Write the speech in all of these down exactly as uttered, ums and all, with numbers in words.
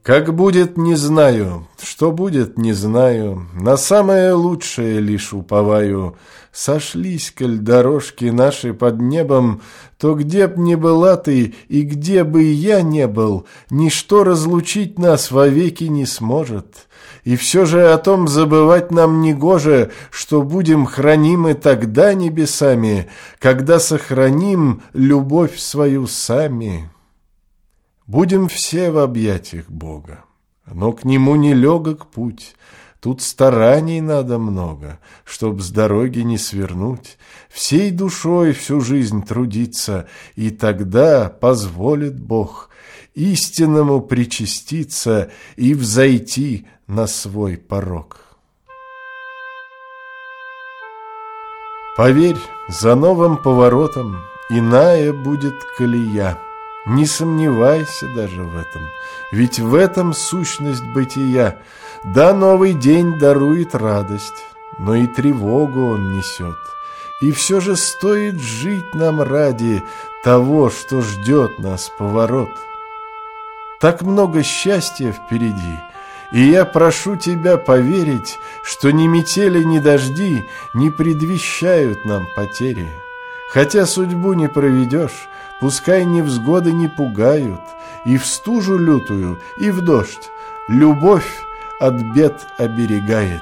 Как будет, не знаю, что будет, не знаю, на самое лучшее лишь уповаю. Сошлись, коль дорожки наши под небом, то где б ни была ты и где бы я не был, ничто разлучить нас вовеки не сможет. И все же о том забывать нам негоже, что будем хранимы тогда небесами, когда сохраним любовь свою сами. Будем все в объятиях Бога, но к Нему нелегок путь. Тут стараний надо много, чтоб с дороги не свернуть, всей душой всю жизнь трудиться, и тогда позволит Бог истинному причаститься и взойти на свой порог. Поверь, за новым поворотом иная будет колея. Не сомневайся даже в этом, ведь в этом сущность бытия. Да, новый день дарует радость, но и тревогу он несет. И все же стоит жить нам ради того, что ждет нас поворот. Так много счастья впереди, и я прошу тебя поверить, что ни метели, ни дожди не предвещают нам потери. Хотя судьбу не проведешь, пускай невзгоды не пугают, и в стужу лютую, и в дождь любовь от бед оберегает.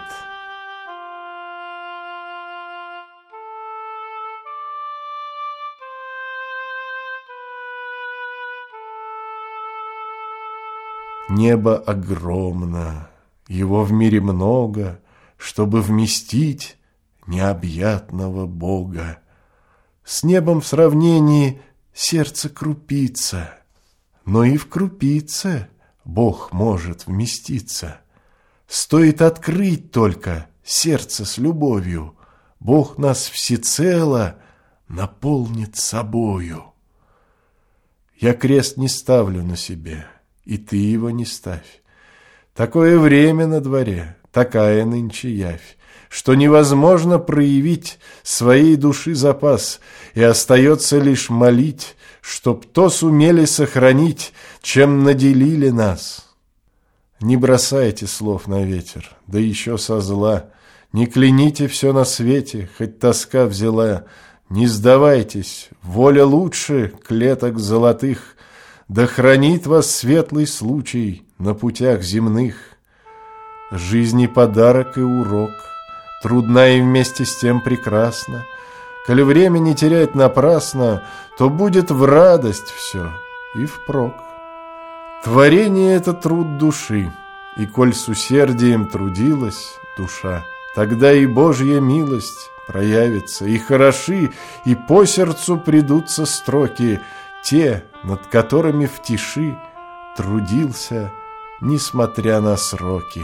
Небо огромно, его в мире много, чтобы вместить необъятного Бога. С небом в сравнении сердце крупица, но и в крупице Бог может вместиться. Стоит открыть только сердце с любовью, Бог нас всецело наполнит собою. Я крест не ставлю на себе, и ты его не ставь. Такое время на дворе, такая нынче явь, что невозможно проявить своей души запас, и остается лишь молить, чтоб то сумели сохранить, чем наделили нас. Не бросайте слов на ветер, да еще со зла, не кляните все на свете, хоть тоска взяла. Не сдавайтесь, воля лучше клеток золотых, да хранит вас светлый случай на путях земных. Жизни подарок и урок, трудна и вместе с тем прекрасна. Коли время не терять напрасно, то будет в радость все и впрок. Творение — это труд души, и коль с усердием трудилась душа, тогда и Божья милость проявится, и хороши, и по сердцу придутся строки, те, над которыми в тиши трудился, несмотря на сроки.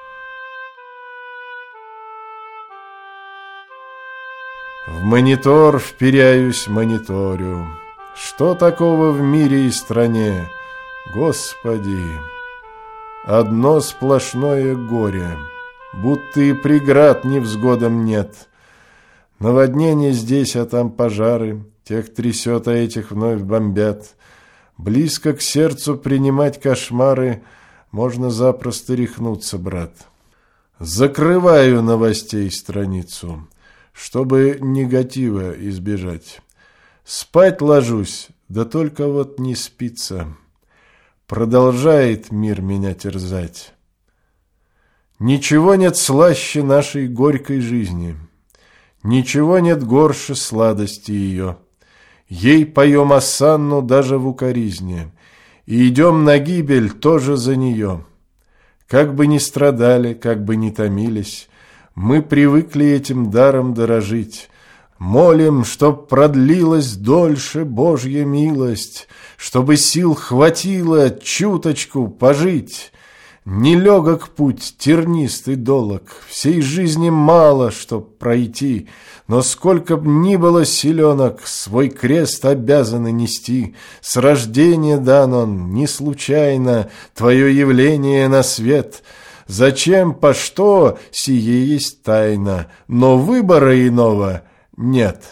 В монитор вперяюсь, мониторю. Что такого в мире и стране? Господи, одно сплошное горе, будто и преград невзгодам нет. Наводнение здесь, а там пожары, тех трясет, а этих вновь бомбят. Близко к сердцу принимать кошмары можно запросто рехнуться, брат. Закрываю новостей страницу, чтобы негатива избежать. Спать ложусь, да только вот не спится. Продолжает мир меня терзать. Ничего нет слаще нашей горькой жизни, ничего нет горше сладости ее. Ей поем осанну даже в укоризне, и идем на гибель тоже за нее. Как бы ни страдали, как бы ни томились, мы привыкли этим даром дорожить. Молим, чтоб продлилась дольше Божья милость, чтобы сил хватило чуточку пожить. Нелегок путь, тернистый долог, всей жизни мало, чтоб пройти, но сколько б ни было силенок, свой крест обязаны нести. С рождения дан он, не случайно, твое явление на свет. Зачем, по что, сие есть тайна, но выбора иного нет.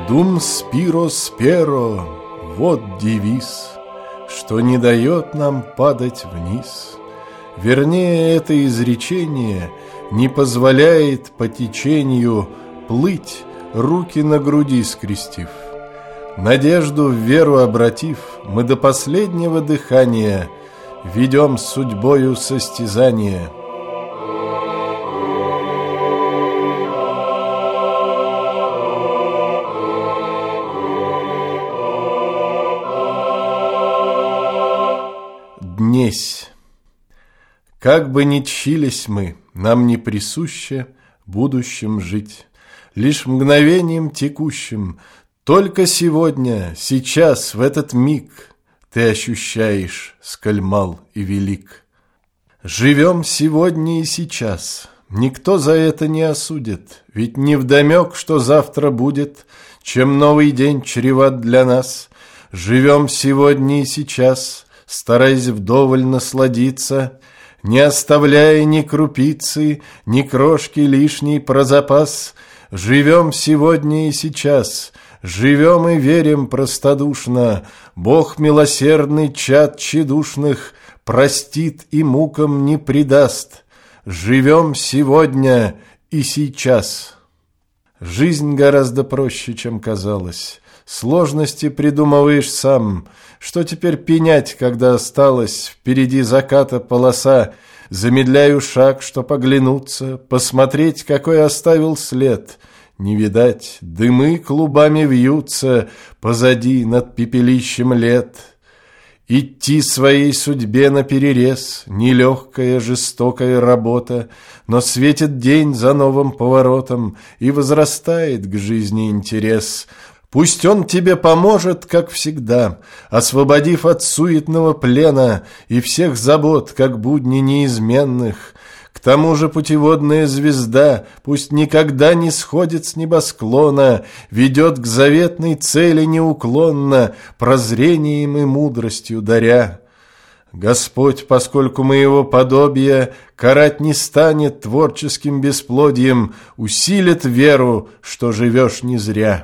Dum spiro spero, вот девиз, что не дает нам падать вниз. Вернее, это изречение не позволяет по течению плыть, руки на груди скрестив. Надежду в веру обратив, мы до последнего дыхания ведем с судьбою состязание. Днесь. Как бы ни тщились мы, нам не присуще будущим жить, лишь мгновением текущим. Только сегодня, сейчас, в этот миг ты ощущаешь, сколь мал и велик. Живем сегодня и сейчас, никто за это не осудит, ведь невдомек, что завтра будет, чем новый день чреват для нас. Живем сегодня и сейчас, стараясь вдоволь насладиться, не оставляя ни крупицы, ни крошки лишней про запас. Живем сегодня и сейчас, живем и верим простодушно, Бог милосердный чад тщедушных простит и мукам не предаст. Живем сегодня и сейчас. Жизнь гораздо проще, чем казалось. Сложности придумываешь сам. Что теперь пенять, когда осталась впереди заката полоса? Замедляю шаг, чтоб оглянуться, посмотреть, какой оставил след. Не видать, дымы клубами вьются позади над пепелищем лет. Идти своей судьбе наперерез — нелегкая, жестокая работа, но светит день за новым поворотом, и возрастает к жизни интерес. Пусть он тебе поможет, как всегда, освободив от суетного плена и всех забот, как будни неизменных. К тому же путеводная звезда пусть никогда не сходит с небосклона, ведет к заветной цели неуклонно, прозрением и мудростью даря. Господь, поскольку моего подобия карать не станет творческим бесплодием, усилит веру, что живешь не зря.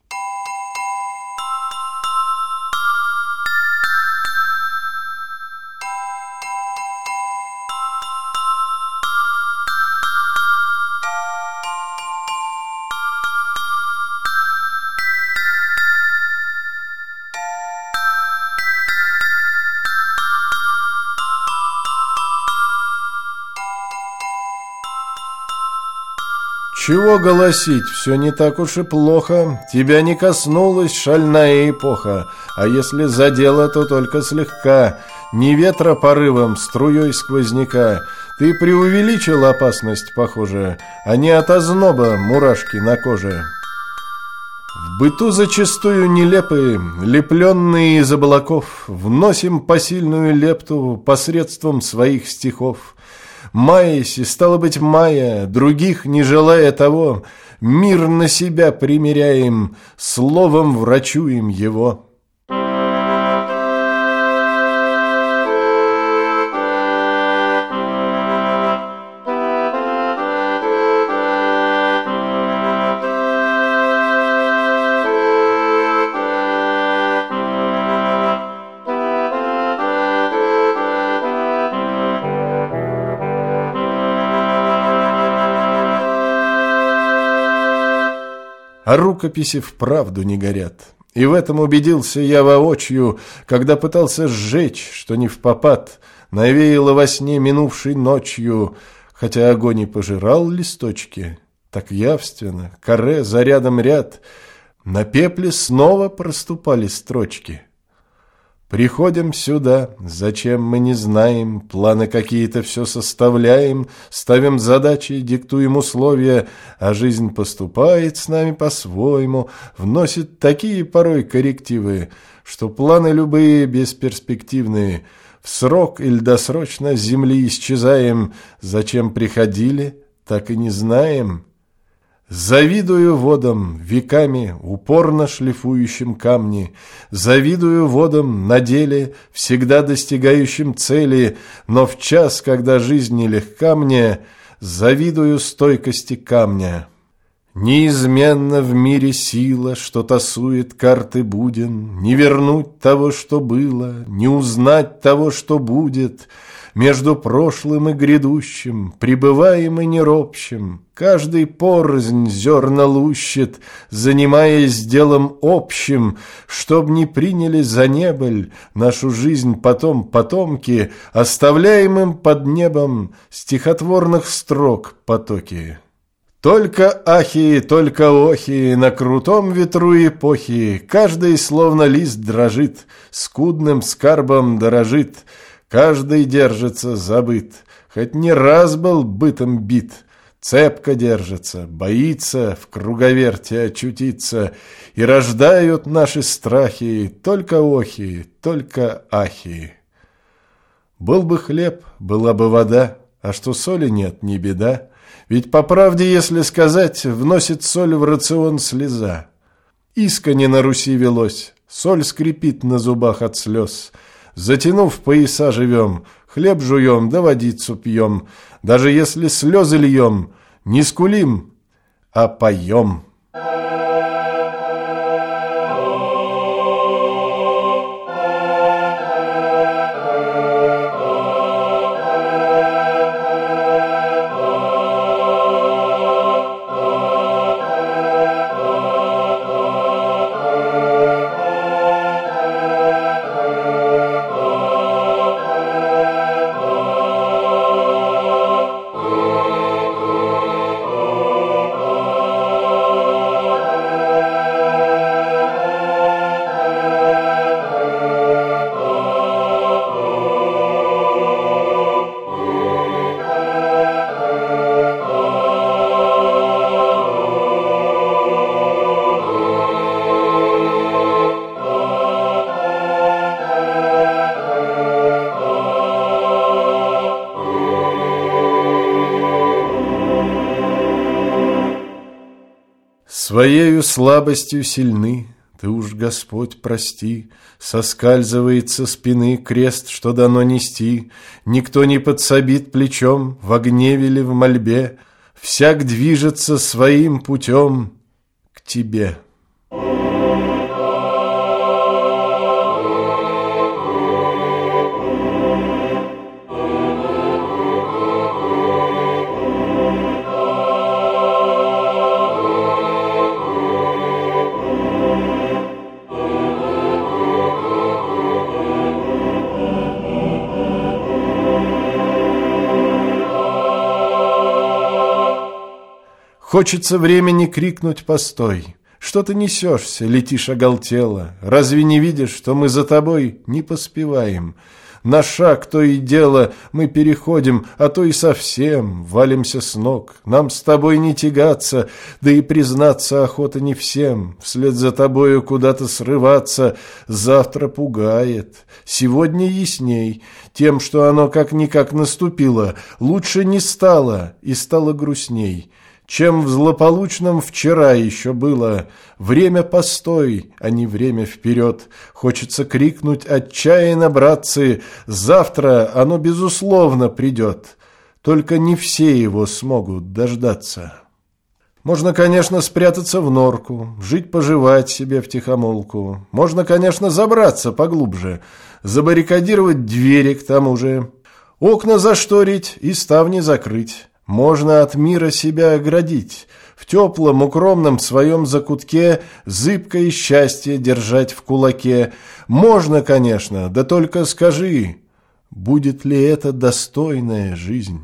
Чего голосить, все не так уж и плохо. Тебя не коснулась шальная эпоха, а если задела, то только слегка. Не ветра порывом, струей сквозняка. Ты преувеличил опасность, похоже, а не от озноба мурашки на коже. В быту зачастую нелепые, лепленные из облаков, вносим посильную лепту посредством своих стихов. Маясь, и стало быть мая, других не желая того, мир на себя примеряем, словом врачуем его. А рукописи вправду не горят. И в этом убедился я воочию, когда пытался сжечь, что не впопад, навеяло во сне минувшей ночью, хотя огонь и пожирал листочки, так явственно, каре за рядом ряд, на пепле снова проступали строчки. Приходим сюда, зачем мы не знаем, планы какие-то все составляем, ставим задачи, диктуем условия, а жизнь поступает с нами по-своему, вносит такие порой коррективы, что планы любые бесперспективные. В срок или досрочно с земли исчезаем, зачем приходили, так и не знаем. Завидую водам, веками упорно шлифующим камни, завидую водам на деле, всегда достигающим цели, но в час, когда жизнь нелегка мне, завидую стойкости камня. Неизменно в мире сила, что тасует карты буден, не вернуть того, что было, не узнать того, что будет. Между прошлым и грядущим, пребываем и неробщим, каждый порознь зерна лущит, занимаясь делом общим, чтоб не приняли за небыль нашу жизнь потом потомки, оставляем им под небом стихотворных строк потоки. Только ахи, только охи, на крутом ветру эпохи, каждый словно лист дрожит, скудным скарбом дорожит, каждый держится забыт, хоть не раз был бытом бит, цепко держится, боится в круговерте очутиться, и рождают наши страхи только охи, только ахи. Был бы хлеб, была бы вода, а что соли нет, не беда. Ведь, по правде, если сказать, вносит соль в рацион слеза. Искони на Руси велось, соль скрипит на зубах от слез. Затянув пояса живем, хлеб жуем да водицу пьем. Даже если слезы льем, не скулим, а поем. Своею слабостью сильны, ты уж, Господь, прости, соскальзывает со спины крест, что дано нести, никто не подсобит плечом, в гневе ли в мольбе, всяк движется своим путем к тебе. Хочется времени крикнуть «постой!» Что ты несешься, летишь оголтело? Разве не видишь, что мы за тобой не поспеваем? На шаг то и дело мы переходим, а то и совсем валимся с ног. Нам с тобой не тягаться, да и признаться охота не всем. Вслед за тобою куда-то срываться завтра пугает. Сегодня ясней, тем, что оно как-никак наступило, лучше не стало и стало грустней. Чем в злополучном вчера еще было. Время постой, а не время вперед. Хочется крикнуть отчаянно, братцы, завтра оно безусловно придет. Только не все его смогут дождаться. Можно, конечно, спрятаться в норку, жить-поживать себе втихомолку. Можно, конечно, забраться поглубже, забаррикадировать двери к тому же, окна зашторить и ставни закрыть. Можно от мира себя оградить, в теплом укромном своем закутке зыбкое счастье держать в кулаке. Можно, конечно, да только скажи, будет ли это достойная жизнь?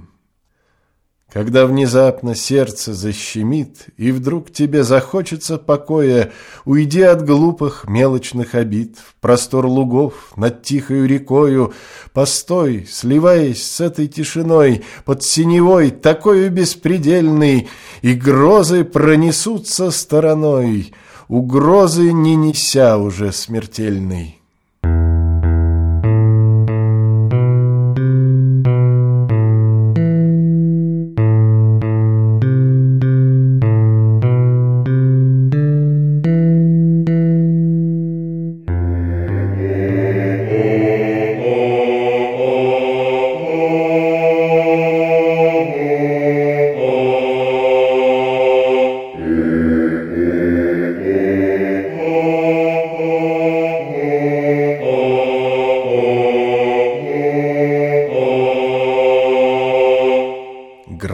Когда внезапно сердце защемит, и вдруг тебе захочется покоя, уйди от глупых мелочных обид в простор лугов над тихою рекою. Постой, сливаясь с этой тишиной, под синевой, такою беспредельной, и грозы пронесутся стороной, угрозы не неся уже смертельной. Yeah.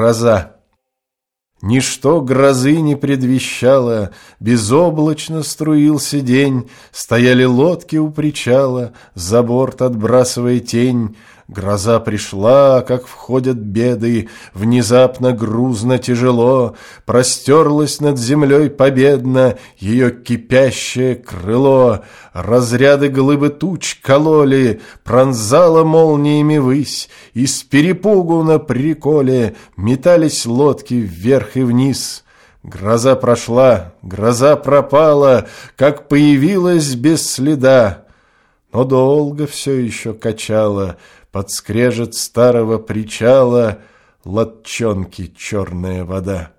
гроза. Ничто грозы не предвещало, безоблачно струился день, стояли лодки у причала, за борт отбрасывая тень. Гроза пришла, как входят беды, внезапно, грузно, тяжело, простерлось над землей победно ее кипящее крыло. Разряды глыбы туч кололи, пронзала молниями высь, и с перепугу на приколе метались лодки вверх и вниз. Гроза прошла, гроза пропала, как появилась без следа, но долго все еще качала под скрежет старого причала лодчонки черная вода.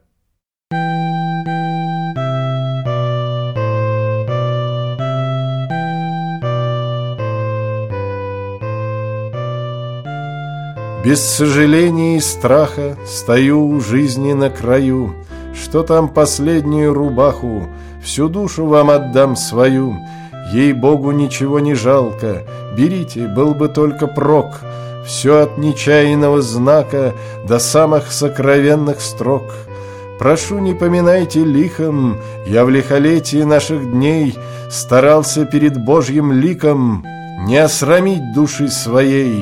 Без сожаления и страха стою у жизни на краю. Что там последнюю рубаху, всю душу вам отдам свою. Ей-богу, ничего не жалко, берите, был бы только прок. Все от нечаянного знака до самых сокровенных строк. Прошу, не поминайте лихом, я в лихолетии наших дней старался перед Божьим ликом не осрамить души своей.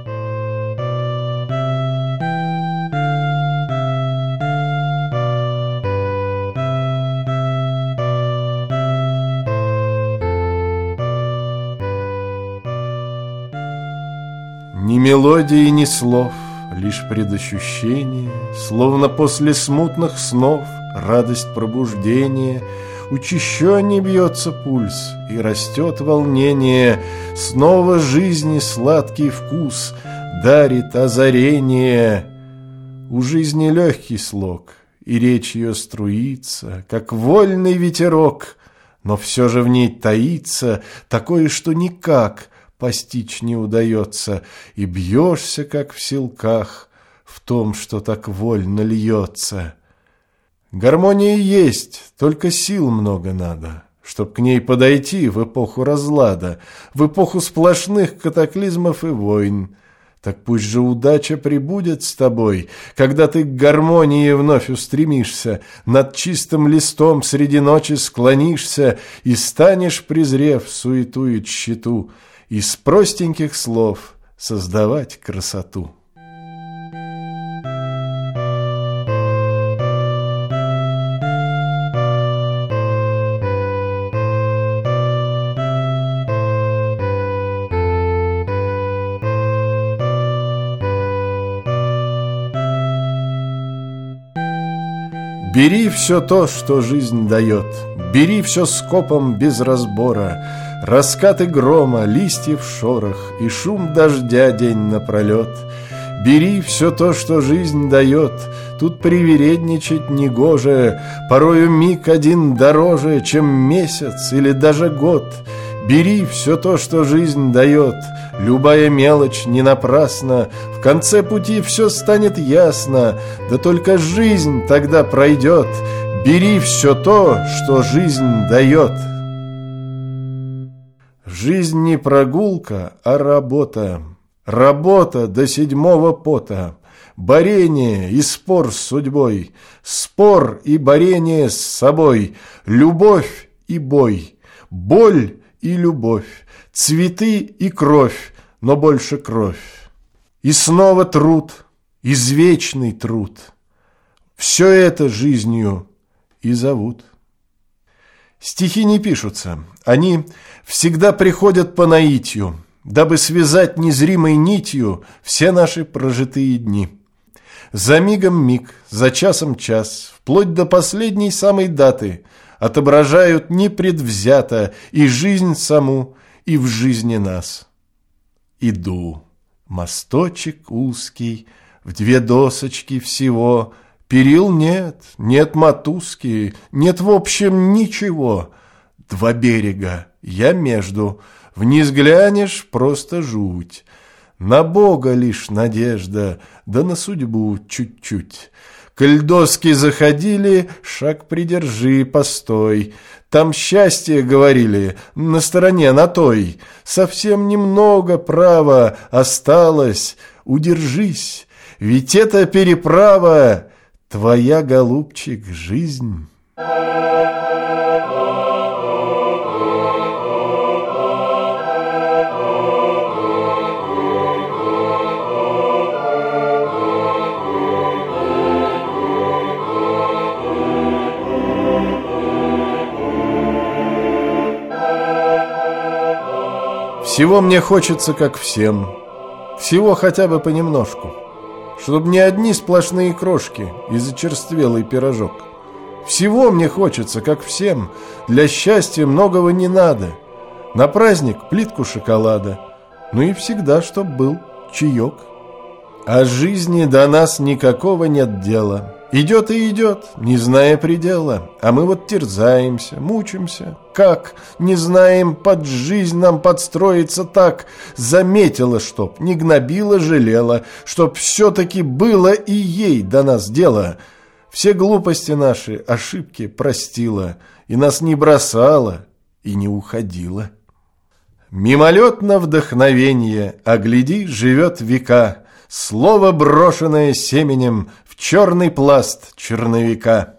Ни мелодии, ни слов, лишь предощущение, словно после смутных снов радость пробуждения. Учащенней бьется пульс и растет волнение, снова жизни сладкий вкус дарит озарение. У жизни легкий слог, и речь ее струится, как вольный ветерок, но все же в ней таится такое, что никак постичь не удается, и бьешься, как в селках, в том, что так вольно льется. Гармония есть, только сил много надо, чтоб к ней подойти в эпоху разлада, в эпоху сплошных катаклизмов и войн. Так пусть же удача пребудет с тобой, когда ты к гармонии вновь устремишься, над чистым листом среди ночи склонишься и станешь, презрев суету и тщету, из простеньких слов создавать красоту. Бери все то, что жизнь дает, бери все скопом без разбора, раскаты грома, листьев шорох и шум дождя день напролет. Бери все то, что жизнь дает, тут привередничать негоже, порою миг один дороже, чем месяц или даже год. Бери все то, что жизнь дает, любая мелочь не напрасна, в конце пути все станет ясно, да только жизнь тогда пройдет. Бери все то, что жизнь дает. Жизнь не прогулка, а работа, работа до седьмого пота, борение и спор с судьбой, спор и борение с собой, любовь и бой, боль и любовь, цветы и кровь, но больше кровь. И снова труд, извечный труд. Все это жизнью и зовут. Стихи не пишутся, они всегда приходят по наитию, дабы связать незримой нитью все наши прожитые дни. За мигом миг, за часом час, вплоть до последней самой даты отображают непредвзято и жизнь саму, и в жизни нас. Иду, мосточек узкий, в две досочки всего, перил нет, нет мотузки, нет в общем ничего. Два берега, я между, вниз глянешь, просто жуть. На Бога лишь надежда, да на судьбу чуть-чуть. Коль доски заходили, шаг придержи, постой. Там счастье, говорили, на стороне на той. Совсем немного права осталось, удержись. ведь это переправа, твоя, голубчик, жизнь. Всего мне хочется, как всем, всего хотя бы понемножку, чтоб не одни сплошные крошки и зачерствелый пирожок. Всего мне хочется, как всем, для счастья многого не надо. На праздник плитку шоколада, ну и всегда, чтоб был чаек. О жизни до нас никакого нет дела. Идет и идет, не зная предела, а мы вот терзаемся, мучимся. Как, не знаем, под жизнь нам подстроиться так. Заметила, чтоб, не гнобила, жалела, чтоб все-таки было и ей до нас дело. Все глупости наши, ошибки простила, и нас не бросала, и не уходила. Мимолетно вдохновенье, а гляди, живет века. Слово, брошенное семенем в черный пласт черновика.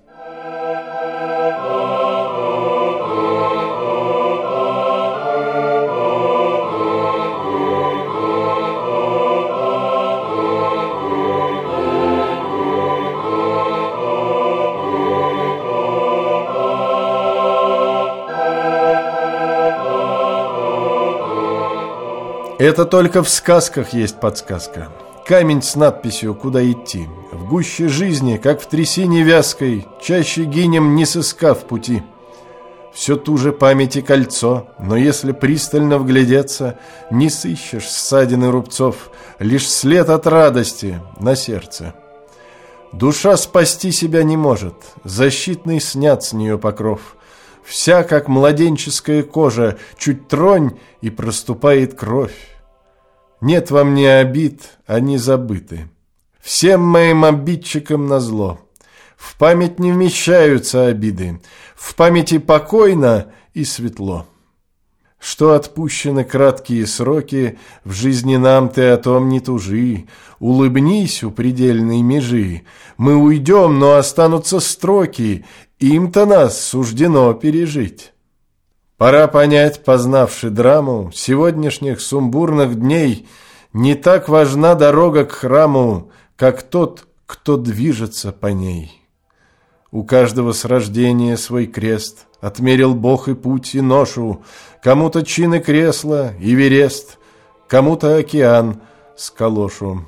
Это только в сказках есть подсказка. Камень с надписью «Куда идти». В гуще жизни, как в трясине вязкой, чаще гинем, не сыскав пути. Все ту же памяти кольцо, но если пристально вглядеться, не сыщешь ссадин и рубцов, лишь след от радости на сердце. Душа спасти себя не может, защитный снят с нее покров. Вся, как младенческая кожа, чуть тронь, и проступает кровь. Нет во мне обид, они забыты. Всем моим обидчикам назло. В память не вмещаются обиды, в памяти покойно и светло. Что отпущены краткие сроки, в жизни нам ты о том не тужи. Улыбнись у предельной межи, мы уйдем, но останутся строки, им-то нас суждено пережить. Пора понять, познавши драму сегодняшних сумбурных дней, не так важна дорога к храму, как тот, кто движется по ней. У каждого с рождения свой крест, отмерил Бог и путь, и ношу, кому-то чин и кресло, и верест, кому-то океан с калошу.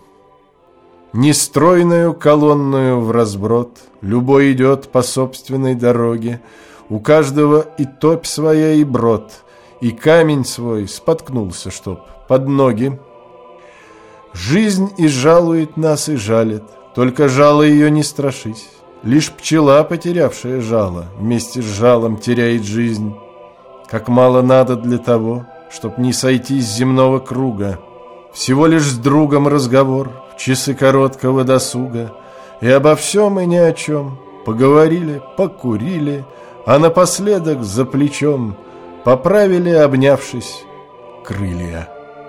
Нестройную колонную вразброд, любой идет по собственной дороге, у каждого и топь своя, и брод, и камень свой споткнулся, чтоб под ноги. Жизнь и жалует нас, и жалит, только жало ее не страшись. Лишь пчела, потерявшая жало, вместе с жалом теряет жизнь. Как мало надо для того, чтоб не сойти с земного круга. Всего лишь с другом разговор в часы короткого досуга, и обо всем и ни о чем поговорили, покурили, а напоследок за плечом поправили, обнявшись, крылья.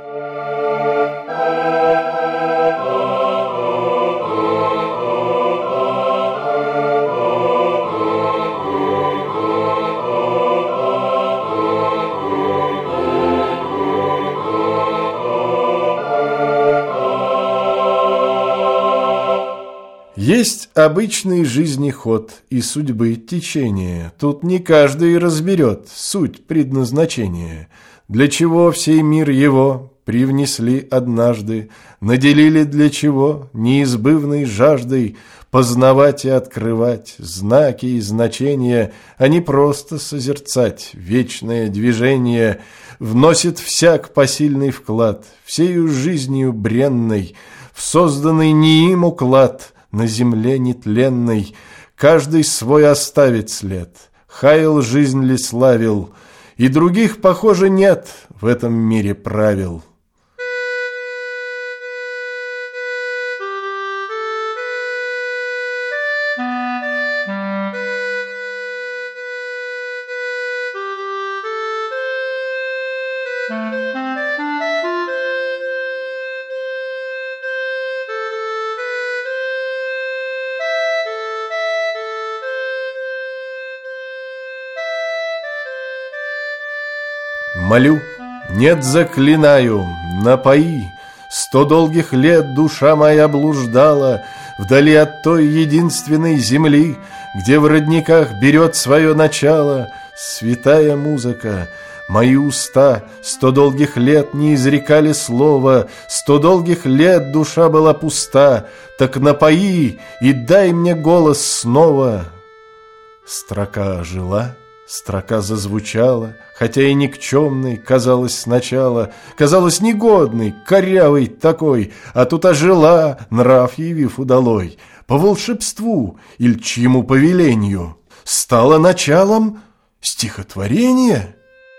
Есть обычный жизни ход и судьбы течение. Тут не каждый разберет суть предназначения. Для чего в сей мир его привнесли однажды, наделили для чего неизбывной жаждой познавать и открывать знаки и значения, а не просто созерцать вечное движение, вносит всяк посильный вклад, всею жизнью бренной, в созданный не им уклад, на земле нетленной. Каждый свой оставит след, хаял жизнь ли славил, и других, похоже, нет в этом мире правил. Молю, нет, заклинаю, напои. Сто долгих лет душа моя блуждала вдали от той единственной земли, где в родниках берет свое начало святая музыка. Мои уста сто долгих лет не изрекали слова, сто долгих лет душа была пуста. Так напои и дай мне голос снова. Строка ожила, строка зазвучала, хотя и никчемной казалась сначала, казалась негодной, корявой такой, а тут ожила, нрав явив удалой, по волшебству или чьему повелению, стала началом стихотворения.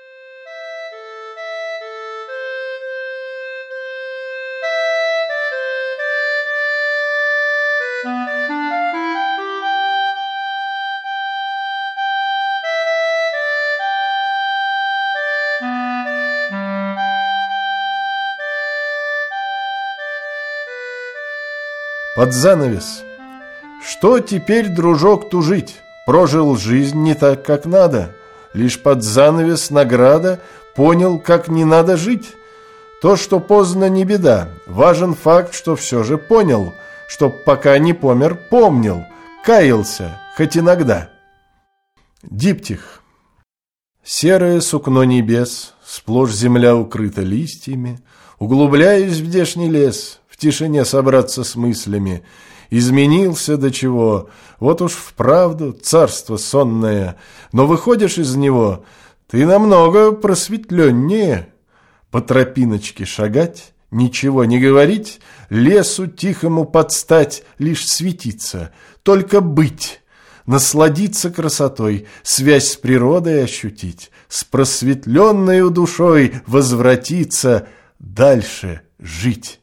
Под занавес. Что теперь, дружок, тужить? Прожил жизнь не так, как надо. Лишь под занавес награда. Понял, как не надо жить. То, что поздно, не беда. Важен факт, что все же понял. Чтоб пока не помер, помнил. Каялся, хоть иногда. Диптих. Серое сукно небес, сплошь земля укрыта листьями. Углубляюсь в здешний лес, в тишине собраться с мыслями. Изменился до чего, вот уж вправду царство сонное. Но выходишь из него, ты намного просветленнее. По тропиночке шагать, ничего не говорить, лесу тихому подстать, лишь светиться, только быть. Насладиться красотой, связь с природой ощутить, с просветленной душой возвратиться, дальше жить.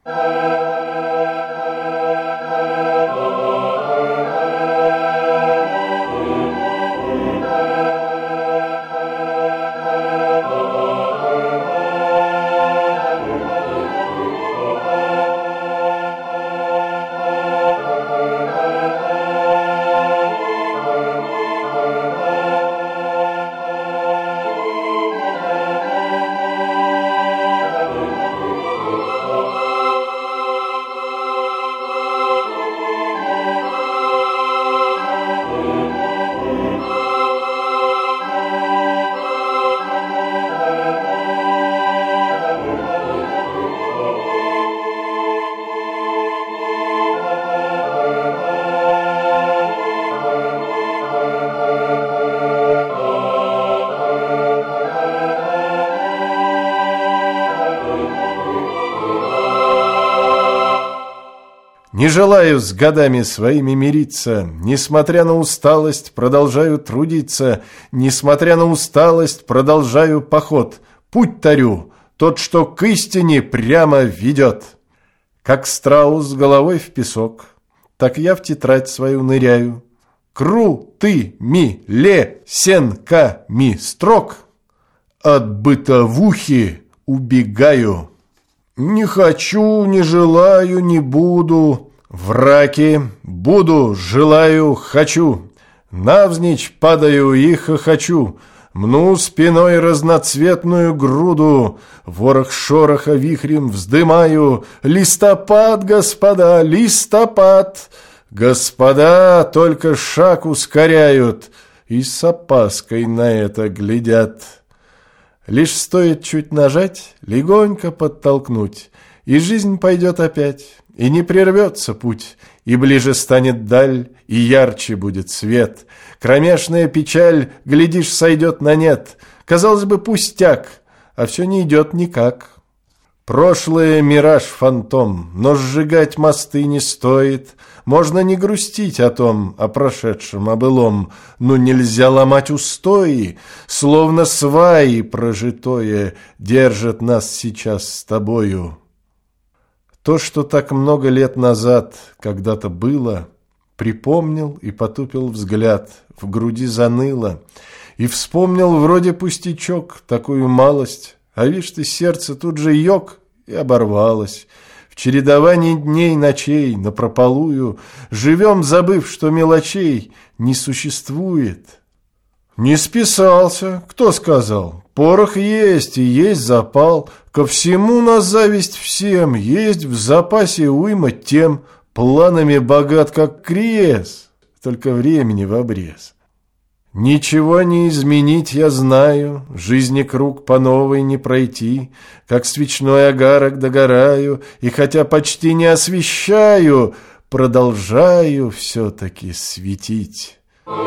Не желаю с годами своими мириться, несмотря на усталость, продолжаю трудиться, несмотря на усталость, продолжаю поход. Путь тарю, тот, что к истине прямо ведет. Как страус головой в песок, так я в тетрадь свою ныряю. Крутыми-лесенками строк от бытовухи убегаю. Не хочу, не желаю, не буду, в раке буду, желаю, хочу. Навзничь падаю и хохочу, мну спиной разноцветную груду, ворох шороха вихрем вздымаю. Листопад, господа, листопад, господа только шаг ускоряют и с опаской на это глядят. Лишь стоит чуть нажать, легонько подтолкнуть, и жизнь пойдет опять, и не прервется путь, и ближе станет даль, и ярче будет свет. Кромешная печаль, глядишь, сойдет на нет. Казалось бы, пустяк, а все не идет никак. Прошлое — мираж, фантом, но сжигать мосты не стоит. Можно не грустить о том, о прошедшем, о былом, но нельзя ломать устои, словно сваи прожитое держат нас сейчас с тобою. То, что так много лет назад когда-то было, припомнил и потупил взгляд, в груди заныло, и вспомнил вроде пустячок, такую малость, а вишь ты, сердце тут же ёк и оборвалось. В чередовании дней и ночей напропалую живем, забыв, что мелочей не существует. Не списался, кто сказал? Порох есть и есть запал, ко всему на зависть всем, есть в запасе уйма тем, планами богат, как крес, только времени в обрез. Ничего не изменить я знаю, жизни круг по новой не пройти, как свечной огарок догораю, и хотя почти не освещаю, продолжаю все-таки светить.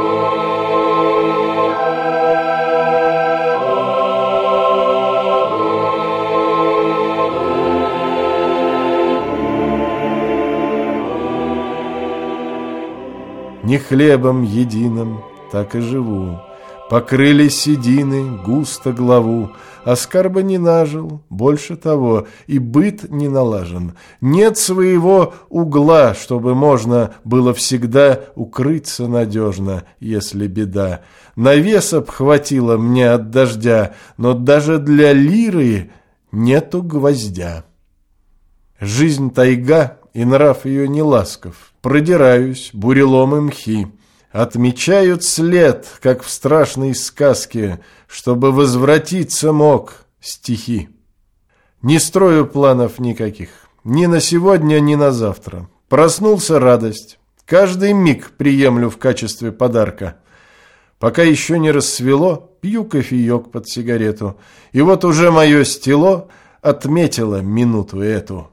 Не хлебом единым, так и живу. Покрыли седины густо главу, а скарба не нажил, больше того, и быт не налажен. Нет своего угла, чтобы можно было всегда укрыться надежно, если беда. Навес обхватило мне от дождя, но даже для лиры нету гвоздя. Жизнь тайга, и нрав ее не ласков. Продираюсь, буреломы мхи. Отмечают след, как в страшной сказке, чтобы возвратиться мог стихи. Не строю планов никаких, ни на сегодня, ни на завтра. Проснулся — радость, каждый миг приемлю в качестве подарка. Пока еще не рассвело, пью кофеек под сигарету, и вот уже мое стело отметило минуту эту.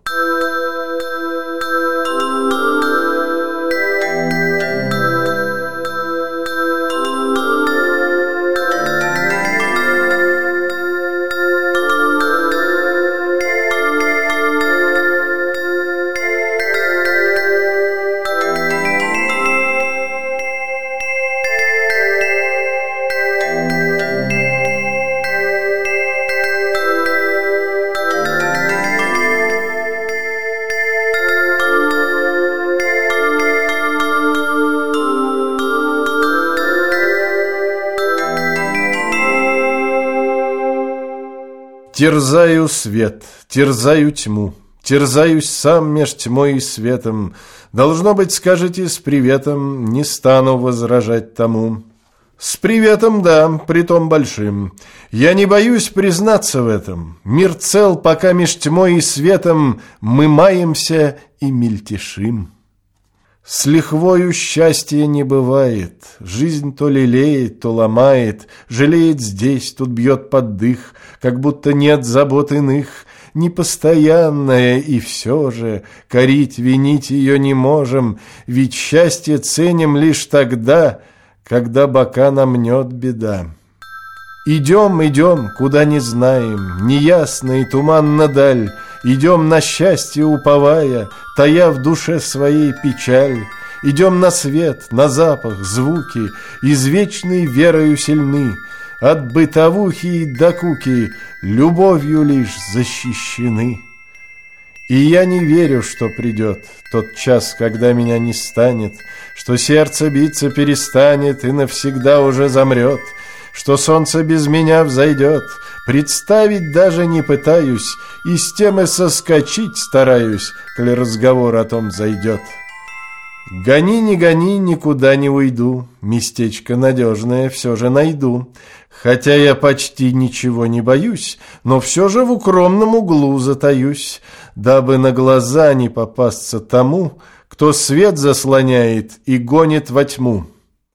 Терзаю свет, терзаю тьму, терзаюсь сам меж тьмой и светом. Должно быть, скажете, с приветом, не стану возражать тому. С приветом, да, притом большим. Я не боюсь признаться в этом. Мир цел, пока меж тьмой и светом мы маемся и мельтешим. С лихвою счастья не бывает, жизнь то лелеет, то ломает, жалеет здесь, тут бьет под дых, как будто нет забот иных, непостоянная, и все же корить, винить ее не можем, ведь счастье ценим лишь тогда, когда бока намнет беда. Идем, идем, куда не знаем, неясно и туманно даль, идем на счастье уповая, тая в душе своей печаль. Идем на свет, на запах, звуки, извечной верою сильны, от бытовухи и докуки любовью лишь защищены. И я не верю, что придет тот час, когда меня не станет, что сердце биться перестанет и навсегда уже замрет, что солнце без меня взойдет, представить даже не пытаюсь, и с темы соскочить стараюсь, коли разговор о том зайдет. Гони, не гони, никуда не уйду, местечко надежное все же найду. Хотя я почти ничего не боюсь, но все же в укромном углу затаюсь, дабы на глаза не попасться тому, кто свет заслоняет и гонит во тьму.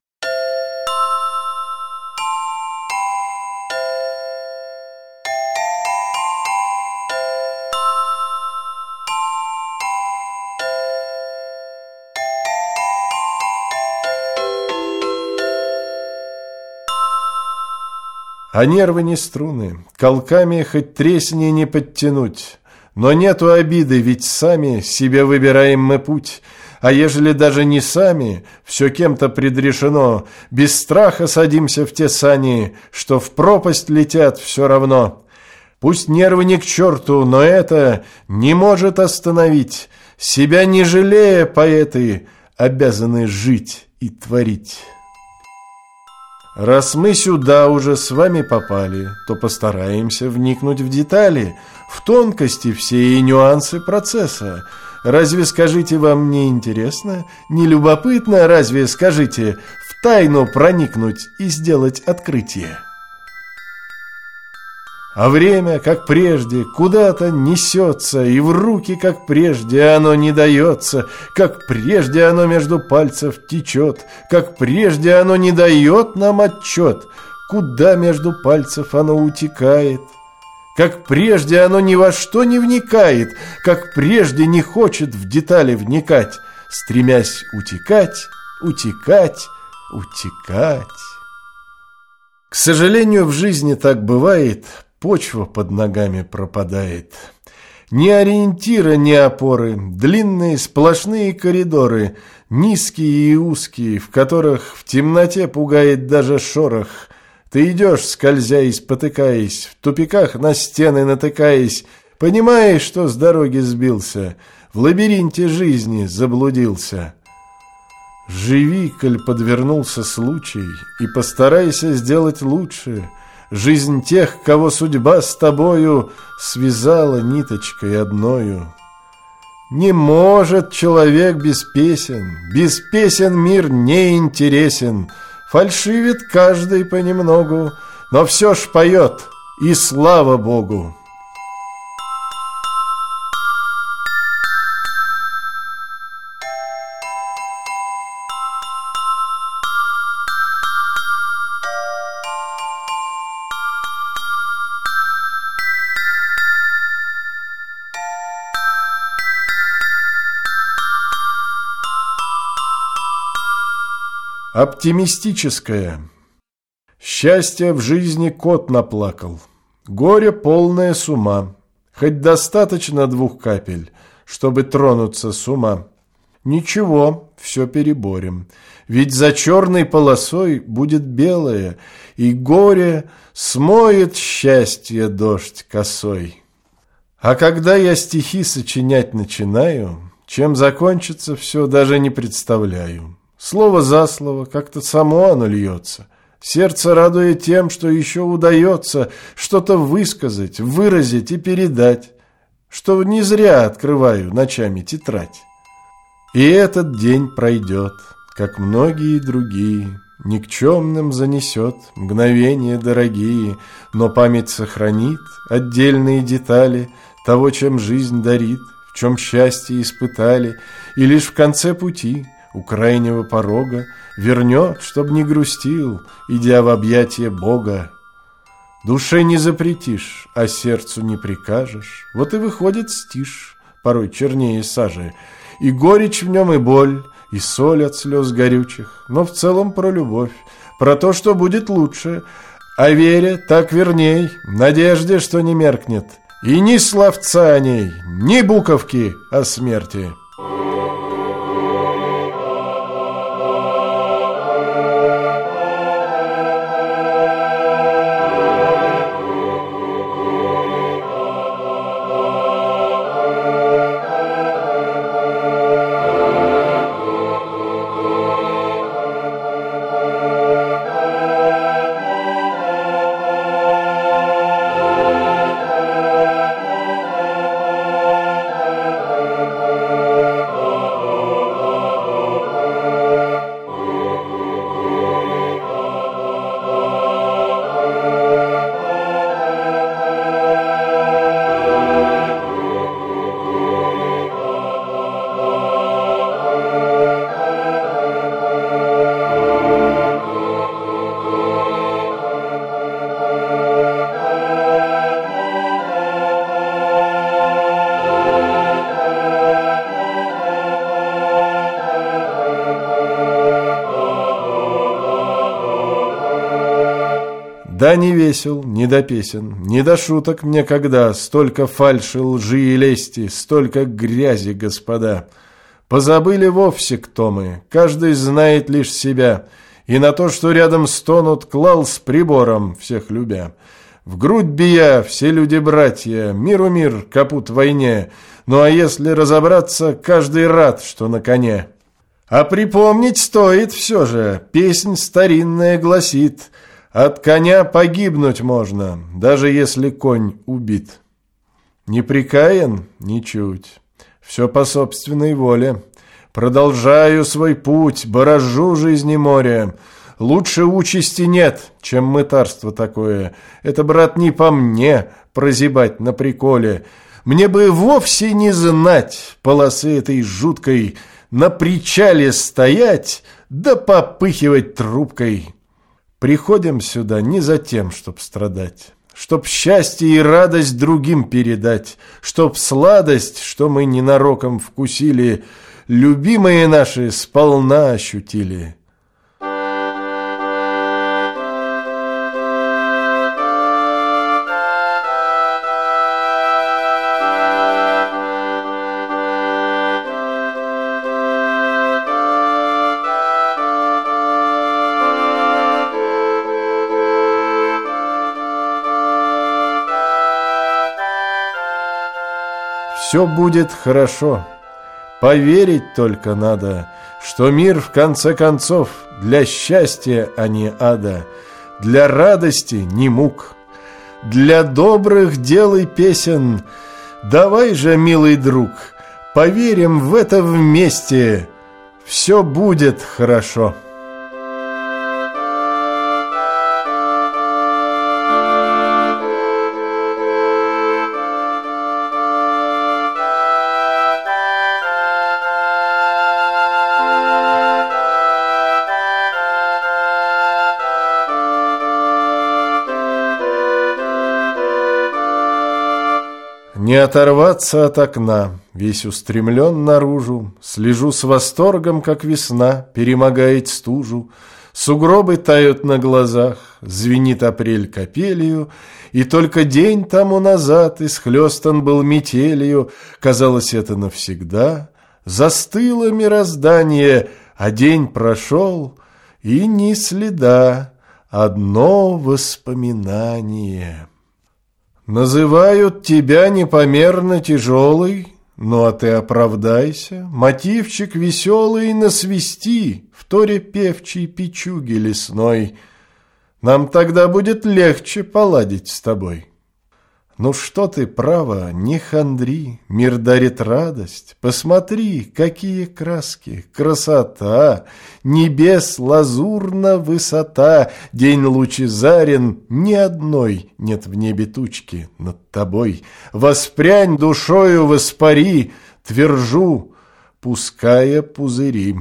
А нервы не струны, колками хоть тресни не подтянуть. Но нету обиды, ведь сами себе выбираем мы путь. А ежели даже не сами, все кем-то предрешено, без страха садимся в те сани, что в пропасть летят все равно. Пусть нервы не к черту, но это не может остановить. Себя не жалея, поэты обязаны жить и творить. Раз мы сюда уже с вами попали, то постараемся вникнуть в детали, в тонкости все и нюансы процесса. Разве, скажите, вам не интересно, не любопытно, разве, скажите, в тайну проникнуть и сделать открытие? А время, как прежде, куда-то несется, и в руки, как прежде, оно не дается, как прежде оно между пальцев течет, как прежде оно не дает нам отчет, куда между пальцев оно утекает. Как прежде оно ни во что не вникает, как прежде не хочет в детали вникать, стремясь утекать, утекать, утекать. К сожалению, в жизни так бывает, почва под ногами пропадает. Ни ориентира, ни опоры, длинные сплошные коридоры, низкие и узкие, в которых в темноте пугает даже шорох. Ты идешь, скользя и спотыкаясь, в тупиках на стены натыкаясь, понимаешь, что с дороги сбился, в лабиринте жизни заблудился. Живи, коль подвернулся случай, и постарайся сделать лучше жизнь тех, кого судьба с тобою связала ниточкой одною. Не может человек без песен, без песен мир не интересен. Фальшивит каждый понемногу, но все ж поет, и слава Богу. Оптимистическое. Счастье в жизни кот наплакал, горе полное с ума, хоть достаточно двух капель, чтобы тронуться с ума. Ничего, все переборем, ведь за черной полосой будет белое, и горе смоет счастье дождь косой. А когда я стихи сочинять начинаю, чем закончится все, даже не представляю. Слово за слово, как-то само оно льется. Сердце радует тем, что еще удается что-то высказать, выразить и передать, что не зря открываю ночами тетрадь. И этот день пройдет, как многие другие, никчемным занесет мгновения дорогие, но память сохранит отдельные детали того, чем жизнь дарит, в чем счастье испытали, и лишь в конце пути у крайнего порога вернет, чтоб не грустил, идя в объятия Бога. Душе не запретишь, а сердцу не прикажешь. Вот и выходит стишь, порой чернее сажи, и горечь в нем, и боль, и соль от слез горючих, но в целом про любовь, про то, что будет лучше, о вере так верней, надежде, что не меркнет, и ни словца о ней, ни буковки о смерти. Да не весел, не до песен, не до шуток мне когда, столько фальши, лжи и лести, столько грязи, господа. Позабыли вовсе, кто мы, каждый знает лишь себя, и на то, что рядом стонут, клал с прибором, всех любя. В грудь бия, все люди-братья, миру мир, капут войне, ну а если разобраться, каждый рад, что на коне. А припомнить стоит все же, песнь старинная гласит: от коня погибнуть можно, даже если конь убит. Непрекаян? Ничуть. Все по собственной воле. Продолжаю свой путь, борожу жизни море. Лучше участи нет, чем мытарство такое. Это, брат, не по мне прозябать на приколе. Мне бы вовсе не знать полосы этой жуткой, на причале стоять да попыхивать трубкой. Приходим сюда не за тем, чтоб страдать, чтоб счастье и радость другим передать, чтоб сладость, что мы ненароком вкусили, любимые наши сполна ощутили. Все будет хорошо. Поверить только надо, что мир в конце концов для счастья, а не ада, для радости не мук, для добрых дел и песен. Давай же, милый друг, поверим в это вместе. Все будет хорошо. Не оторваться от окна, весь устремлен наружу, слежу с восторгом, как весна перемогает стужу. Сугробы тают на глазах, звенит апрель капелью, и только день тому назад исхлестан был метелью. Казалось, это навсегда. Застыло мироздание, а день прошел, и ни следа, одно воспоминание. Называют тебя непомерно тяжелый, ну а ты оправдайся, мотивчик веселый насвисти, вторе певчей печуги лесной. Нам тогда будет легче поладить с тобой. Ну что ты, право, не хандри, мир дарит радость. Посмотри, какие краски, красота, небес лазурна высота, день лучезарен, ни одной нет в небе тучки над тобой. Воспрянь душою, воспари, твержу, пуская пузыри.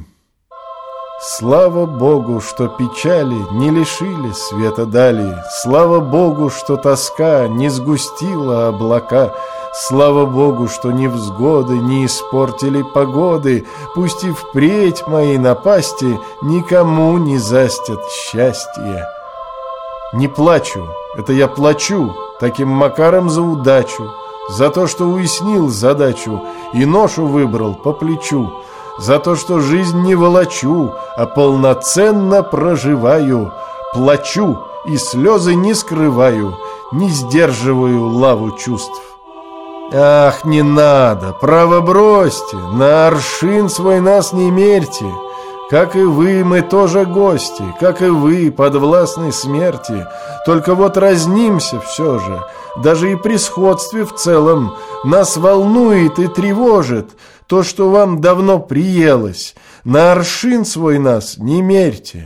Слава Богу, что печали не лишили света дали, слава Богу, что тоска не сгустила облака, слава Богу, что невзгоды не испортили погоды, пусть и впредь мои напасти никому не застят счастье. Не плачу, это я плачу таким макаром за удачу, за то, что уяснил задачу и ношу выбрал по плечу, за то, что жизнь не волочу, а полноценно проживаю, плачу и слезы не скрываю, не сдерживаю лаву чувств. Ах, не надо, право бросьте, на аршин свой нас не мерьте. Как и вы, мы тоже гости, как и вы, подвластны смерти. Только вот разнимся все же, даже и при сходстве в целом. Нас волнует и тревожит то, что вам давно приелось. На аршин свой нас не мерьте.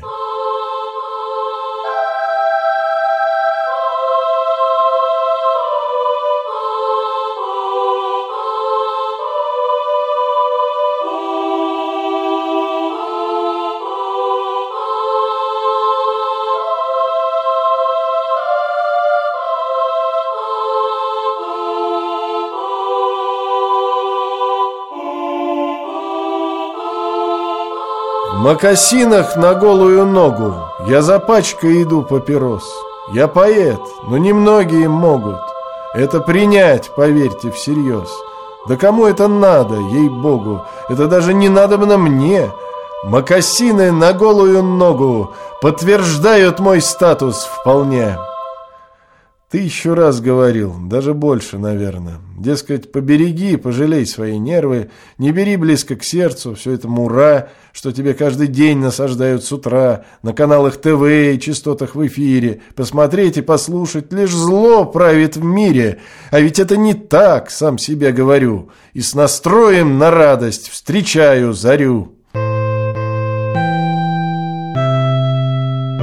В мокасинах на голую ногу я за пачкой иду папирос. Я поэт, но немногие могут это принять, поверьте, всерьез. Да кому это надо, ей-богу, это даже не надобно мне. Мокасины на голую ногу подтверждают мой статус вполне. Тысячу раз говорил, даже больше, наверное. Дескать, побереги, пожалей свои нервы, не бери близко к сердцу все это мура, что тебе каждый день насаждают с утра на каналах ТВ и частотах в эфире. Посмотреть и послушать, лишь зло правит в мире. А ведь это не так, сам себе говорю, и с настроем на радость встречаю зарю.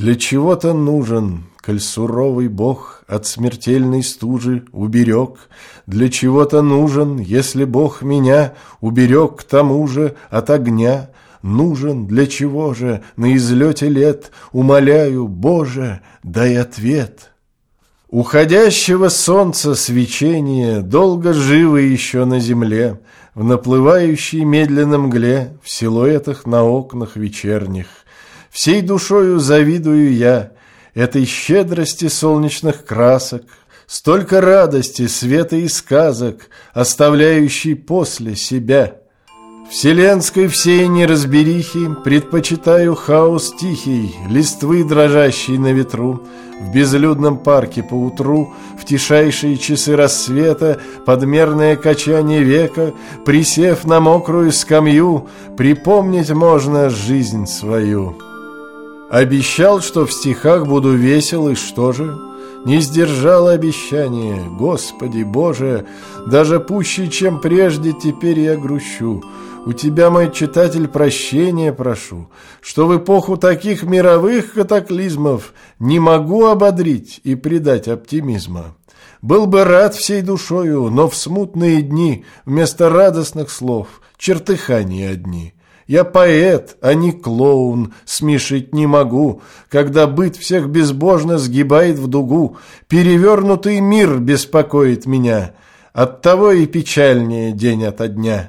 Для чего-то нужен, коль суровый Бог от смертельной стужи уберег, для чего-то нужен, если Бог меня уберег к тому же от огня, нужен для чего же на излете лет, умоляю, Боже, дай ответ. Уходящего солнца свечение долго живо еще на земле, в наплывающей медленной мгле, в силуэтах на окнах вечерних. Всей душою завидую я этой щедрости солнечных красок, столько радости, света и сказок, оставляющей после себя. Вселенской всей неразберихи предпочитаю хаос тихий, листвы дрожащей на ветру, в безлюдном парке поутру, в тишайшие часы рассвета, подмерное качание века, присев на мокрую скамью, припомнить можно жизнь свою. Обещал, что в стихах буду весел, и что же? Не сдержал обещания, Господи Боже, даже пуще, чем прежде, теперь я грущу. У тебя, мой читатель, прощения прошу, что в эпоху таких мировых катаклизмов не могу ободрить и придать оптимизма. Был бы рад всей душою, но в смутные дни вместо радостных слов чертыхания одни. Я поэт, а не клоун, смешить не могу, когда быт всех безбожно сгибает в дугу, перевернутый мир беспокоит меня, оттого и печальнее день ото дня.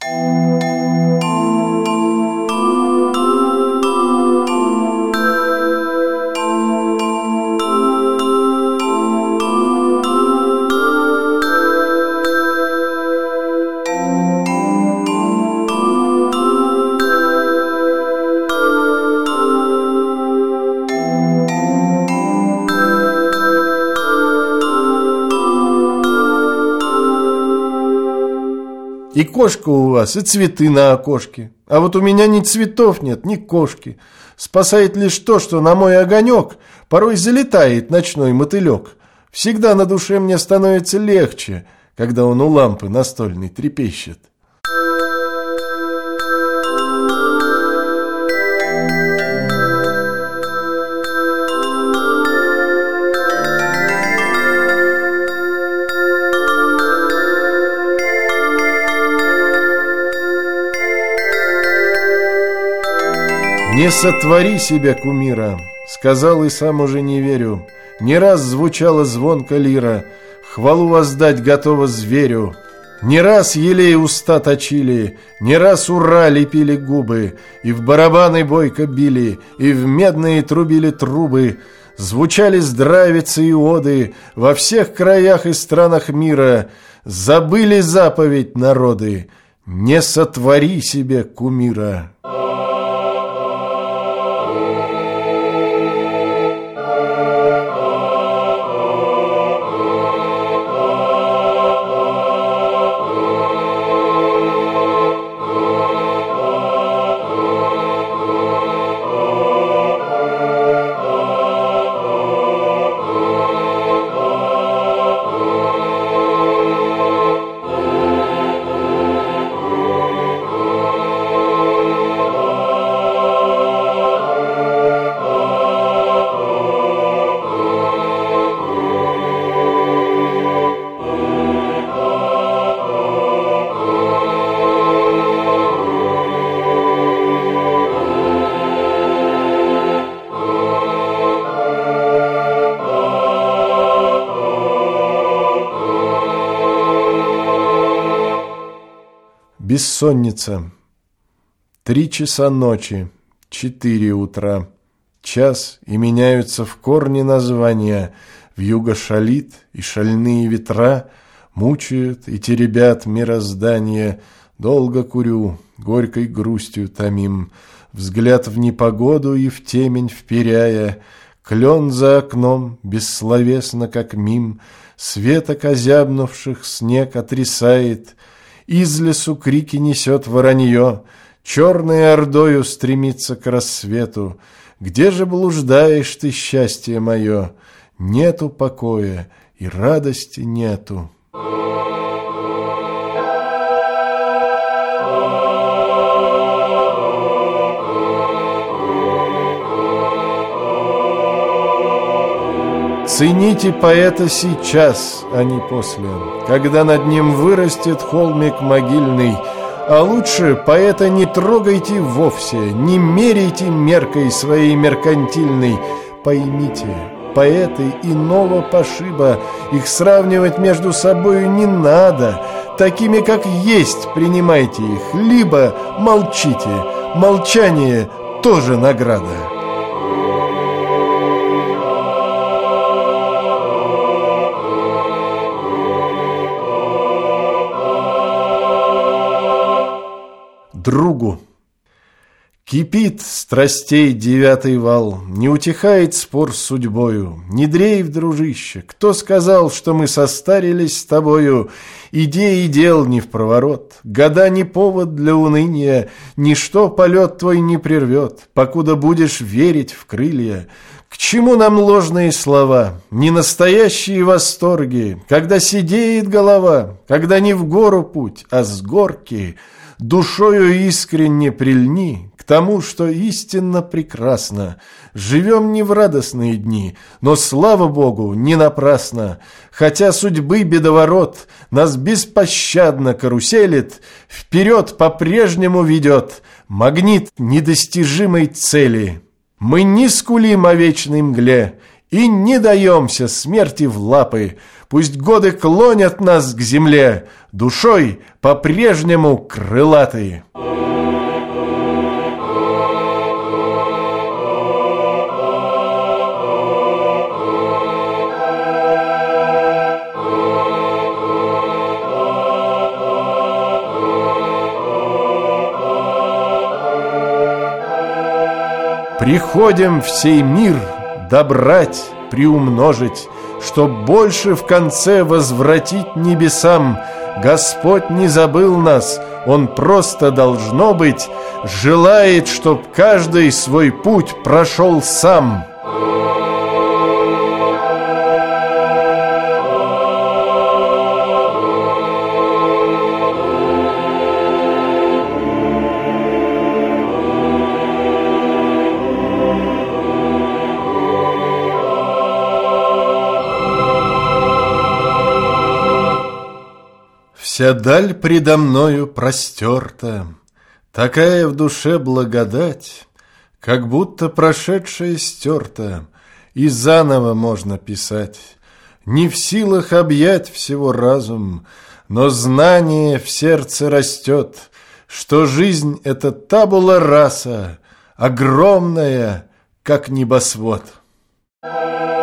И кошка у вас, и цветы на окошке. А вот у меня ни цветов нет, ни кошки. Спасает лишь то, что на мой огонек порой залетает ночной мотылек. Всегда на душе мне становится легче, когда он у лампы настольной трепещет. «Не сотвори себя кумира», — сказал и сам уже не верю. Не раз звучала звонко лира, хвалу воздать готова зверю. Не раз елей уста точили, не раз ура лепили губы, и в барабаны бойко били, и в медные трубили трубы. Звучали здравицы и оды во всех краях и странах мира. Забыли заповедь народы: не сотвори себе кумира. Бессонница. Три часа ночи, четыре утра, час, и меняются в корне названия. Вьюга шалит, и шальные ветра мучают и теребят мироздание. Долго курю, горькой грустью томим, взгляд в непогоду и в темень вперяя. Клен за окном, бессловесно как мим, светок озябнувших снег отрисает. Из лесу крики несет воронье, черной ордою стремится к рассвету. Где же блуждаешь ты, счастье мое? Нету покоя и радости нету. Цените поэта сейчас, а не после, когда над ним вырастет холмик могильный. А лучше поэта не трогайте вовсе, не меряйте меркой своей меркантильной. Поймите, поэты иного пошиба, их сравнивать между собою не надо. Такими, как есть, принимайте их, либо молчите. Молчание тоже награда. Другу. Кипит страстей девятый вал, не утихает спор с судьбою. Не дрейф, дружище, кто сказал, что мы состарились с тобою? Идей и дел не впроворот, года не повод для уныния, ничто полет твой не прервет, покуда будешь верить в крылья. К чему нам ложные слова, не настоящие восторги, когда сидеет голова, когда не в гору путь, а с горки? Душою искренне прильни к тому, что истинно прекрасно. Живем не в радостные дни, но, слава Богу, не напрасно. Хотя судьбы бедоворот нас беспощадно каруселит, вперед по-прежнему ведет магнит недостижимой цели. Мы не скулим о вечной мгле и не даемся смерти в лапы. Пусть годы клонят нас к земле, душой по-прежнему крылатые. Приходим в сей мир добрать, приумножить, чтоб больше в конце возвратить небесам. Господь не забыл нас, Он просто, должно быть, желает, чтоб каждый свой путь прошел сам. Вся даль предо мною простерта, такая в душе благодать, как будто прошедшее стерто, и заново можно писать. Не в силах объять всего разум, но знание в сердце растет, что жизнь — это табула раса, огромная, как небосвод.